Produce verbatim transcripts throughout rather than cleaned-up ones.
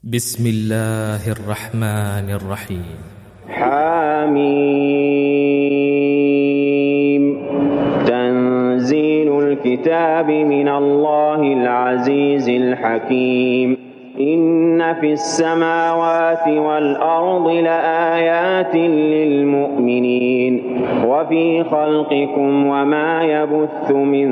بسم الله الرحمن الرحيم. حميم. تنزيل الكتاب من الله العزيز الحكيم. إن في السماوات والأرض لآيات للمؤمنين وفي خلقكم وما يبث من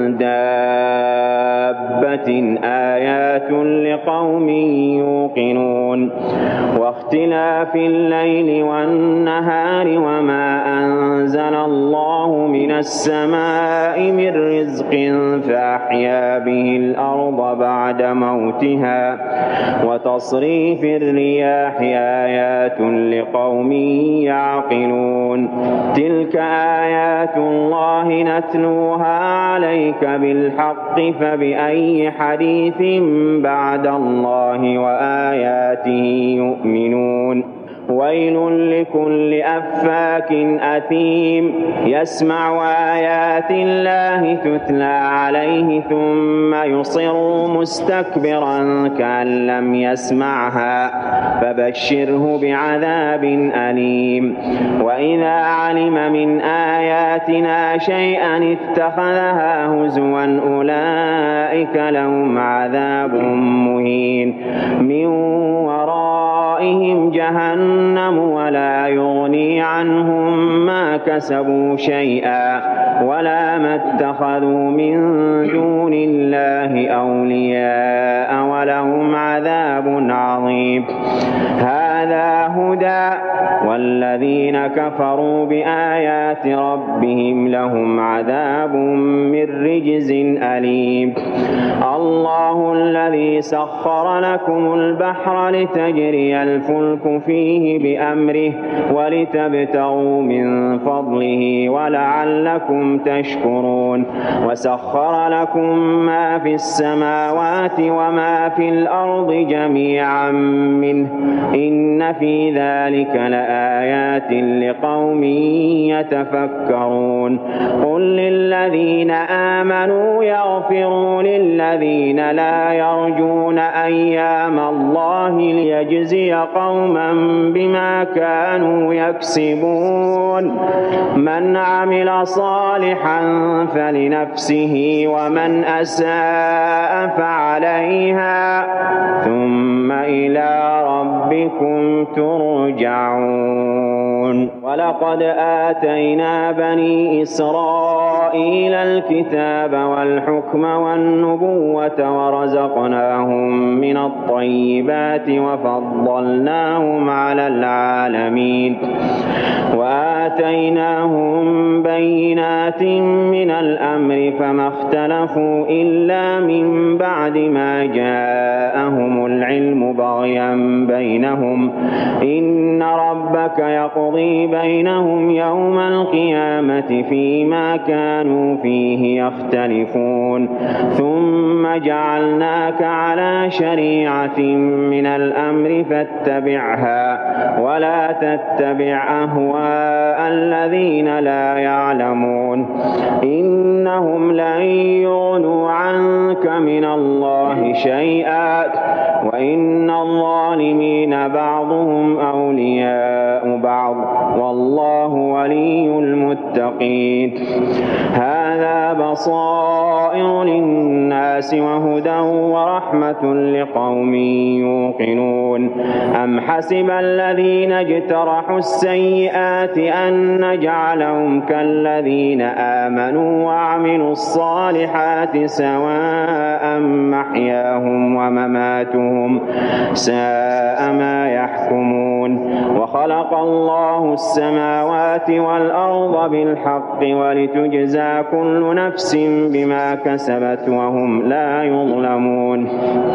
دابة آيات لقوم يوقنون واختلاف الليل والنهار وما أنزل الله من السماء من رزق فأحيا به الأرض بعد موتها وتصريف الرياح آيات لقوم يعقلون تلك آيات الله نتلوها عليك بالحق فبأي حديث بعد الله وآياته يؤمنون ويل لكل أفاك أثيم يسمع آيات الله تتلى عليه ثم يصر مستكبرا كأن لم يسمعها فبشره بعذاب أليم وإذا علم من آياتنا شيئا اتخذها هزوا أولئك لهم عذاب مهين من ورائهم جهنم ولا يغني عنهم ما كسبوا شيئا ولا ما اتخذوا من دون الله أولياء ولهم عذاب عظيم هذا هدى والذين كفروا بآيات ربهم لهم عذاب من رجز أليم الله الذي سخر لكم البحر لتجري الفلك فيه بأمره ولتبتغوا من فضله ولعلكم تشكرون وسخر لكم ما في السماوات وما في الأرض جميعا منه إن في ذلك لآيات لقوم يتفكرون قل للذين آمنوا يغفروا للذين لا يرجون أيام الله ليجزي قوما بما كانوا يكسبون من عمل صالحا فلنفسه ومن أساء فعليها ثم إلى ربكم ترجعون ولقد آتينا بني إسرائيل الكتاب والحكم والنبوة ورزقناهم من الطيبات وفضلناهم على العالمين وآتيناهم بينات من الأمر فما اختلفوا إلا من بعد ما جاءهم العلم بغيا بينهم إن ربك يقضي بينهم يوم القيامة فيما كانوا فيه يختلفون ثم جعلناك على شريعة من الأمر فاتبعها ولا تتبع أهواء الذين لا يعلمون إنهم لن يغنوا عنك من الله شيئا وإن الظالمين بعضهم أولياء بعض والله ولي المتقين هذا بصائر للناس وهدى ورحمة لقوم يوقنون أم حسب الذين اجترحوا السيئات أن نجعلهم كالذين آمنوا وعملوا الصالحات سواء محياهم ومماتهم ساء ما يحكمون وخلق الله السماوات والأرض بالحق ولتجزى كل نفس بما كسبت وهم لا يظلمون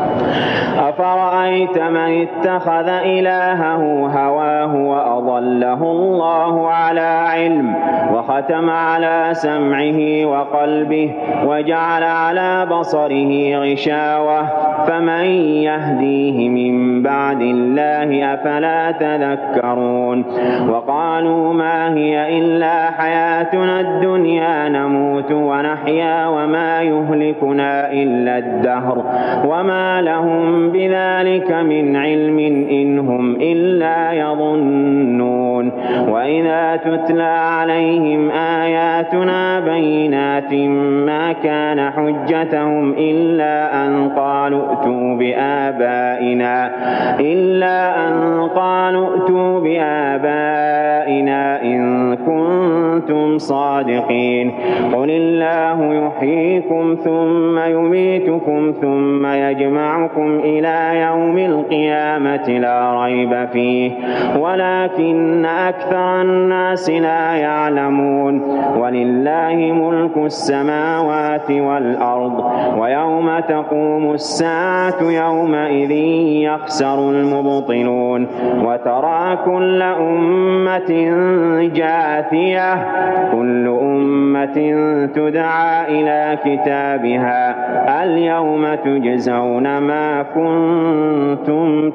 أفرأيت من اتخذ إلهه هواه وأضله الله على علم وختم على سمعه وقلبه وجعل على بصره غشاوة فمن يهديه من بعد وعد الله أفلا تذكرون وقالوا ما هي إلا حياتنا الدنيا نموت ونحيا وما يهلكنا إلا الدهر وما لهم بذلك من علم إن هم إلا يظنون وإذا تتلى عليهم آياتنا بينات ما كان حجتهم إلا أن قالوا ائتوا بآبائنا إلا أن قالوا ائتوا بآبائنا إن كنتم صادقين قل الله يحييكم ثم يميتكم ثم يجمعكم إلى يوم القيامة لا ريب فيه ولكن أكثر الناس لا يعلمون ولله ملك السماوات والأرض ويوم تقوم الساعة يومئذ يخسر المبطلون وترى كل أمة جاثية كل أمة تدعى إلى كتابها اليوم تجزون ما كنتم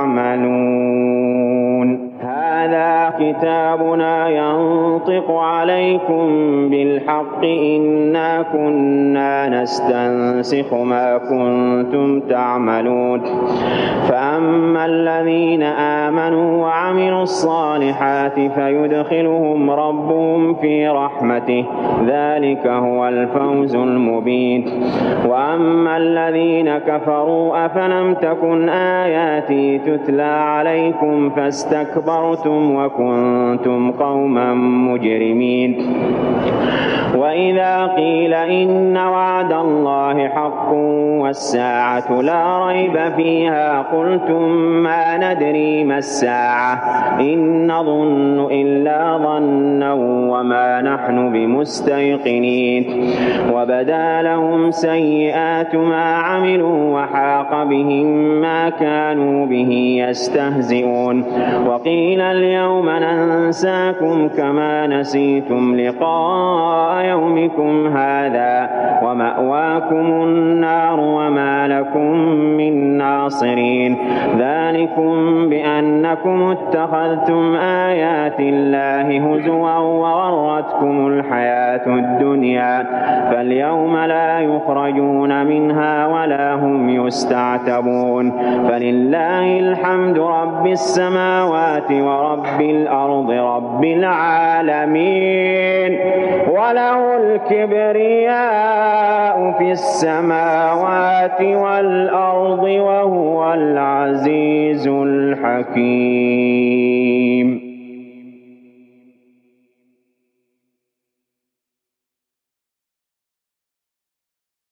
تعملون هذا كتابنا ينطق عليكم بالحق إنا كنا نستنسخ ما كنتم تعملون فأما الذين آمنوا وعملوا الصالحات فيدخلهم ربهم في رحمته ذلك هو الفوز المبين وأما الذين كفروا أفلم تكن آياتي تتلى عليكم فاستكبرتم وكنتم قوما مجرمين وإذا قيل إن وعد الله حق والساعة لا ريب فيها قلتم ما ندري ما الساعة إن نظن إلا ظنا وما نحن بمستيقنين وبدا لهم سيئات ما عملوا وحاق بهم ما كانوا به يستهزئون وقيل اليوم ننساكم كما نسيتم لقاء يومكم هذا ومأواكم النار وما لكم من ناصرين ذلكم بأنكم اتخذتم آيات الله هزوا وغرتكم الحياة الدنيا فاليوم لا يخرجون منها ولا هم يستعتبون فلله الحمد رب السماوات ورب الأرض رب العالمين وله الكبرياء في السماوات والأرض وهو العزيز الحكيم.